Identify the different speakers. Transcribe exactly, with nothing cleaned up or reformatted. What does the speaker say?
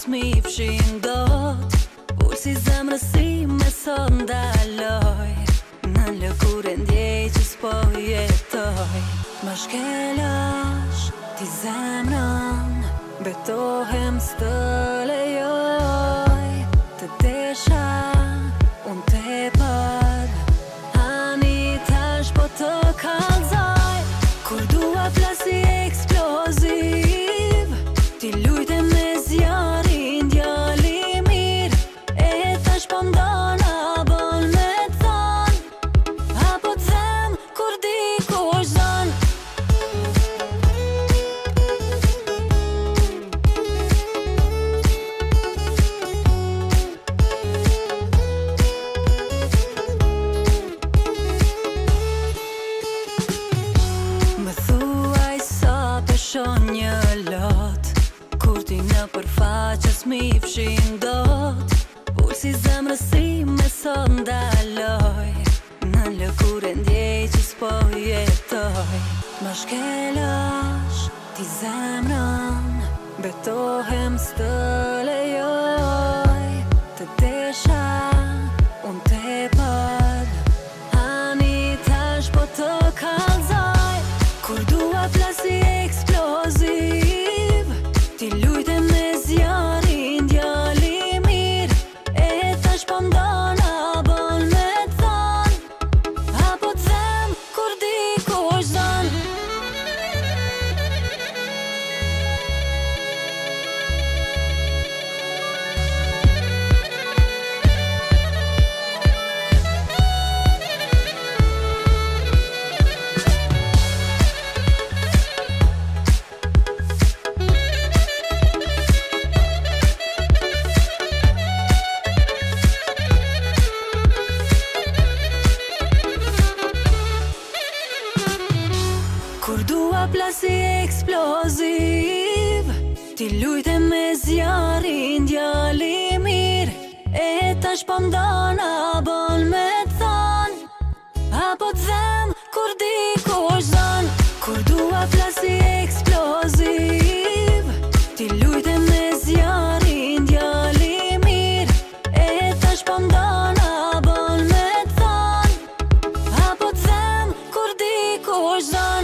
Speaker 1: s'mi fshin dot. Pulsi zemrës si me sot ndaloj, në lëkurë ndjej që s'po jetoj. Ma shkelash ti zemrën, betohem s'të lejoj. Të desha unë tepër, hani tash po të kallzoj. Kur dua plasi eksploziv, ti lujte me zjarin djali mirë. E tash po ndona bon me thon, apo t'them kur dikush zon. Shon një lot, kur ti në përfaqës mi fshin dot. Pulsi zemrës si me sot ndaloj, në lëkurë ndjej që s'po jetoj. Ma shkelash ti zemrën, betohem s'të lejoj. Të desha unë tepër, hani tash po të kallzoj. Kur dua plasi eksploziv, ti lujte me zjarin djali mirë. E tash po ndona bon me thon, apo t'them kur dikush zon. Kur dua plasi eksploziv, ti lujte me zjarin djali mirë. E tash po ndona bon me thon, apo t'them kur dikush zon. Kur dua plasi eksploziv, ti lujte me zjarin djali mirë. E tash po ndona bon me thon, apo t'them kur dikush zon.